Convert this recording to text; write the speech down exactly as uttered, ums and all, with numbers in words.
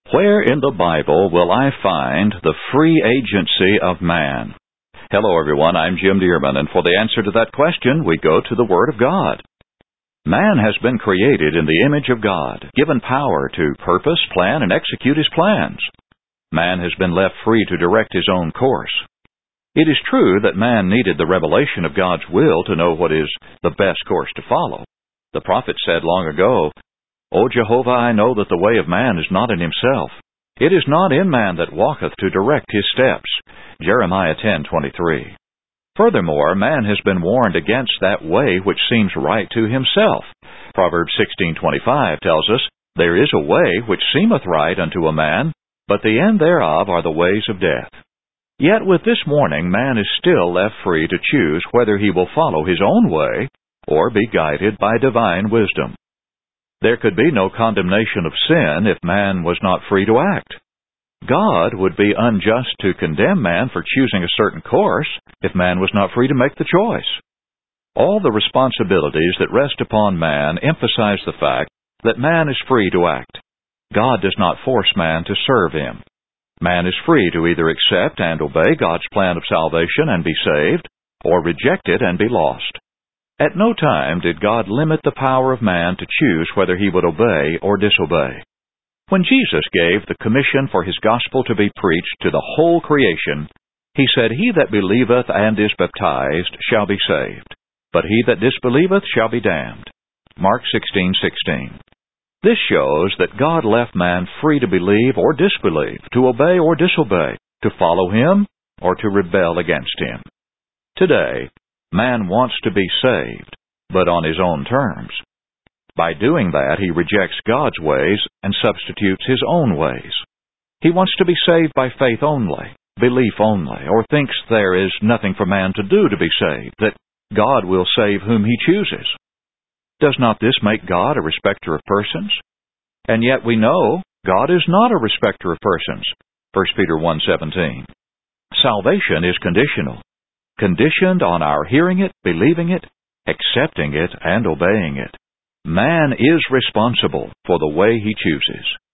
Where in the Bible will I find the free agency of man? Hello, everyone. I'm Jim Dearman, and for the answer to that question, we go to the Word of God. Man has been created in the image of God, given power to purpose, plan, and execute his plans. Man has been left free to direct his own course. It is true that man needed the revelation of God's will to know what is the best course to follow. The prophet said long ago, "O Jehovah, I know that the way of man is not in himself. It is not in man that walketh to direct his steps." Jeremiah ten twenty-three. Furthermore, man has been warned against that way which seems right to himself. Proverbs sixteen twenty-five tells us, "There is a way which seemeth right unto a man, but the end thereof are the ways of death." Yet with this warning, man is still left free to choose whether he will follow his own way or be guided by divine wisdom. There could be no condemnation of sin if man was not free to act. God would be unjust to condemn man for choosing a certain course if man was not free to make the choice. All the responsibilities that rest upon man emphasize the fact that man is free to act. God does not force man to serve him. Man is free to either accept and obey God's plan of salvation and be saved, or reject it and be lost. At no time did God limit the power of man to choose whether he would obey or disobey. When Jesus gave the commission for his gospel to be preached to the whole creation, he said, "He that believeth and is baptized shall be saved, but he that disbelieveth shall be damned." Mark sixteen sixteen. This shows that God left man free to believe or disbelieve, to obey or disobey, to follow him or to rebel against him. Today, man wants to be saved, but on his own terms. By doing that, he rejects God's ways and substitutes his own ways. He wants to be saved by faith only, belief only, or thinks there is nothing for man to do to be saved, that God will save whom he chooses. Does not this make God a respecter of persons? And yet we know God is not a respecter of persons. First Peter one seventeen. Salvation is conditional. Conditioned on our hearing it, believing it, accepting it, and obeying it. Man is responsible for the way he chooses.